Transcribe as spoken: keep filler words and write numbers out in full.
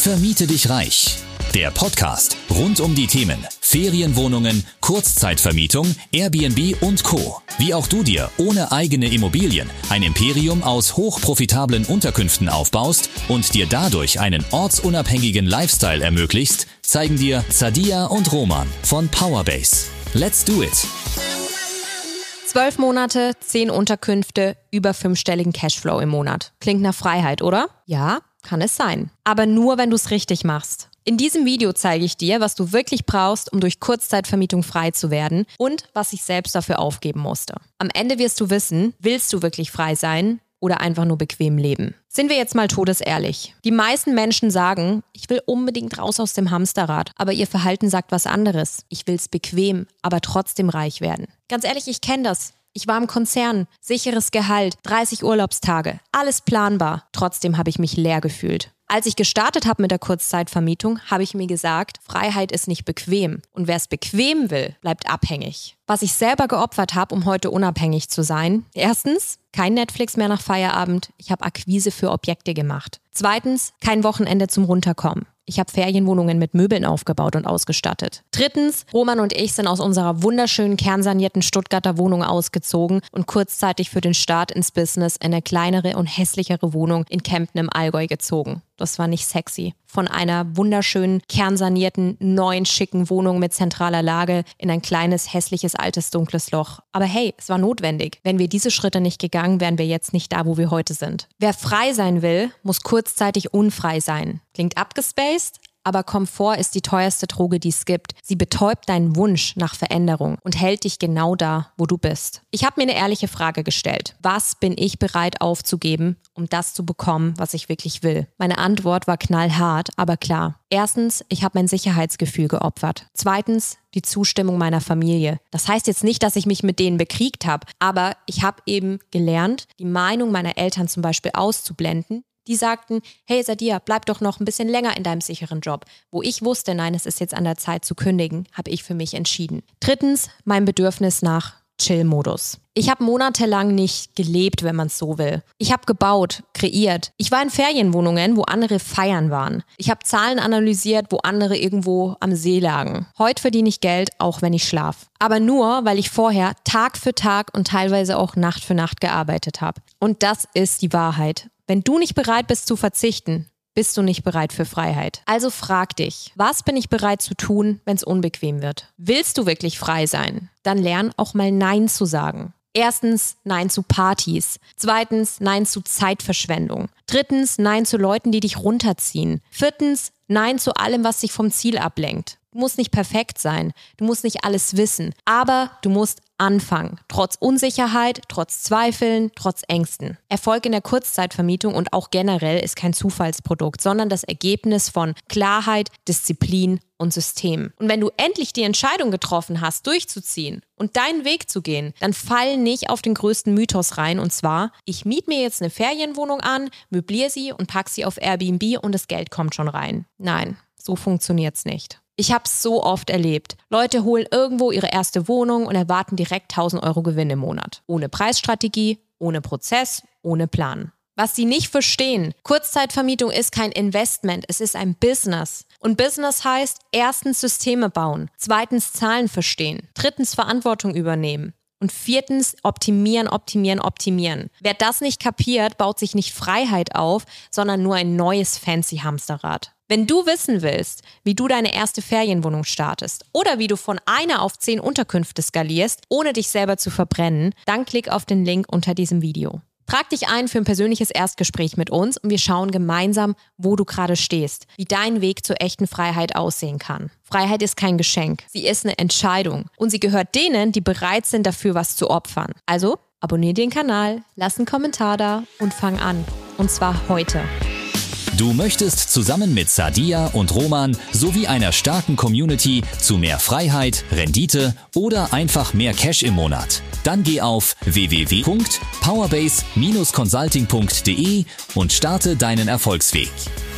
Vermiete dich reich. Der Podcast rund um die Themen Ferienwohnungen, Kurzzeitvermietung, Airbnb und Co. Wie auch du dir ohne eigene Immobilien ein Imperium aus hochprofitablen Unterkünften aufbaust und dir dadurch einen ortsunabhängigen Lifestyle ermöglichst, zeigen dir Sadia und Roman von Powerbase. Let's do it! Zwölf Monate, zehn Unterkünfte, über fünfstelligen Cashflow im Monat. Klingt nach Freiheit, oder? Ja, kann es sein. Aber nur, wenn du es richtig machst. In diesem Video zeige ich dir, was du wirklich brauchst, um durch Kurzzeitvermietung frei zu werden und was ich selbst dafür aufgeben musste. Am Ende wirst du wissen, willst du wirklich frei sein oder einfach nur bequem leben? Sind wir jetzt mal todesehrlich. Die meisten Menschen sagen, ich will unbedingt raus aus dem Hamsterrad, aber ihr Verhalten sagt was anderes. Ich will's bequem, aber trotzdem reich werden. Ganz ehrlich, ich kenne das. Ich war im Konzern, sicheres Gehalt, dreißig Urlaubstage, alles planbar. Trotzdem habe ich mich leer gefühlt. Als ich gestartet habe mit der Kurzzeitvermietung, habe ich mir gesagt, Freiheit ist nicht bequem. Und wer es bequem will, bleibt abhängig. Was ich selber geopfert habe, um heute unabhängig zu sein. Erstens, kein Netflix mehr nach Feierabend. Ich habe Akquise für Objekte gemacht. Zweitens, kein Wochenende zum Runterkommen. Ich habe Ferienwohnungen mit Möbeln aufgebaut und ausgestattet. Drittens, Roman und ich sind aus unserer wunderschönen kernsanierten Stuttgarter Wohnung ausgezogen und kurzzeitig für den Start ins Business in eine kleinere und hässlichere Wohnung in Kempten im Allgäu gezogen. Das war nicht sexy. Von einer wunderschönen, kernsanierten, neuen, schicken Wohnung mit zentraler Lage in ein kleines, hässliches, altes, dunkles Loch. Aber hey, es war notwendig. Wenn wir diese Schritte nicht gegangen, wären wir jetzt nicht da, wo wir heute sind. Wer frei sein will, muss kurzzeitig unfrei sein. Klingt abgespaced? Aber Komfort ist die teuerste Droge, die es gibt. Sie betäubt deinen Wunsch nach Veränderung und hält dich genau da, wo du bist. Ich habe mir eine ehrliche Frage gestellt. Was bin ich bereit aufzugeben, um das zu bekommen, was ich wirklich will? Meine Antwort war knallhart, aber klar. Erstens, ich habe mein Sicherheitsgefühl geopfert. Zweitens, die Zustimmung meiner Familie. Das heißt jetzt nicht, dass ich mich mit denen bekriegt habe, aber ich habe eben gelernt, die Meinung meiner Eltern zum Beispiel auszublenden. Die sagten, hey Sadia, bleib doch noch ein bisschen länger in deinem sicheren Job. Wo ich wusste, nein, es ist jetzt an der Zeit zu kündigen, habe ich für mich entschieden. Drittens, mein Bedürfnis nach Chill-Modus. Ich habe monatelang nicht gelebt, wenn man es so will. Ich habe gebaut, kreiert. Ich war in Ferienwohnungen, wo andere feiern waren. Ich habe Zahlen analysiert, wo andere irgendwo am See lagen. Heute verdiene ich Geld, auch wenn ich schlafe. Aber nur, weil ich vorher Tag für Tag und teilweise auch Nacht für Nacht gearbeitet habe. Und das ist die Wahrheit. Wenn du nicht bereit bist zu verzichten, bist du nicht bereit für Freiheit. Also frag dich, was bin ich bereit zu tun, wenn es unbequem wird? Willst du wirklich frei sein? Dann lern auch mal Nein zu sagen. Erstens, Nein zu Partys. Zweitens, Nein zu Zeitverschwendung. Drittens, Nein zu Leuten, die dich runterziehen. Viertens, Nein zu allem, was dich vom Ziel ablenkt. Du musst nicht perfekt sein, du musst nicht alles wissen, aber du musst anfangen. Trotz Unsicherheit, trotz Zweifeln, trotz Ängsten. Erfolg in der Kurzzeitvermietung und auch generell ist kein Zufallsprodukt, sondern das Ergebnis von Klarheit, Disziplin und System. Und wenn du endlich die Entscheidung getroffen hast, durchzuziehen und deinen Weg zu gehen, dann fall nicht auf den größten Mythos rein, und zwar, ich miete mir jetzt eine Ferienwohnung an, möbliere sie und pack sie auf Airbnb und das Geld kommt schon rein. Nein, so funktioniert's nicht. Ich habe es so oft erlebt. Leute holen irgendwo ihre erste Wohnung und erwarten direkt tausend Euro Gewinn im Monat. Ohne Preisstrategie, ohne Prozess, ohne Plan. Was sie nicht verstehen, Kurzzeitvermietung ist kein Investment, es ist ein Business. Und Business heißt, erstens Systeme bauen, zweitens Zahlen verstehen, drittens Verantwortung übernehmen. Und viertens, optimieren, optimieren, optimieren. Wer das nicht kapiert, baut sich nicht Freiheit auf, sondern nur ein neues fancy Hamsterrad. Wenn du wissen willst, wie du deine erste Ferienwohnung startest oder wie du von einer auf zehn Unterkünfte skalierst, ohne dich selber zu verbrennen, dann klick auf den Link unter diesem Video. Trag dich ein für ein persönliches Erstgespräch mit uns und wir schauen gemeinsam, wo du gerade stehst, wie dein Weg zur echten Freiheit aussehen kann. Freiheit ist kein Geschenk, sie ist eine Entscheidung und sie gehört denen, die bereit sind, dafür was zu opfern. Also abonniere den Kanal, lass einen Kommentar da und fang an. Und zwar heute. Du möchtest zusammen mit Sadia und Roman sowie einer starken Community zu mehr Freiheit, Rendite oder einfach mehr Cash im Monat? Dann geh auf w w w punkt powerbase Bindestrich consulting punkt de und starte deinen Erfolgsweg.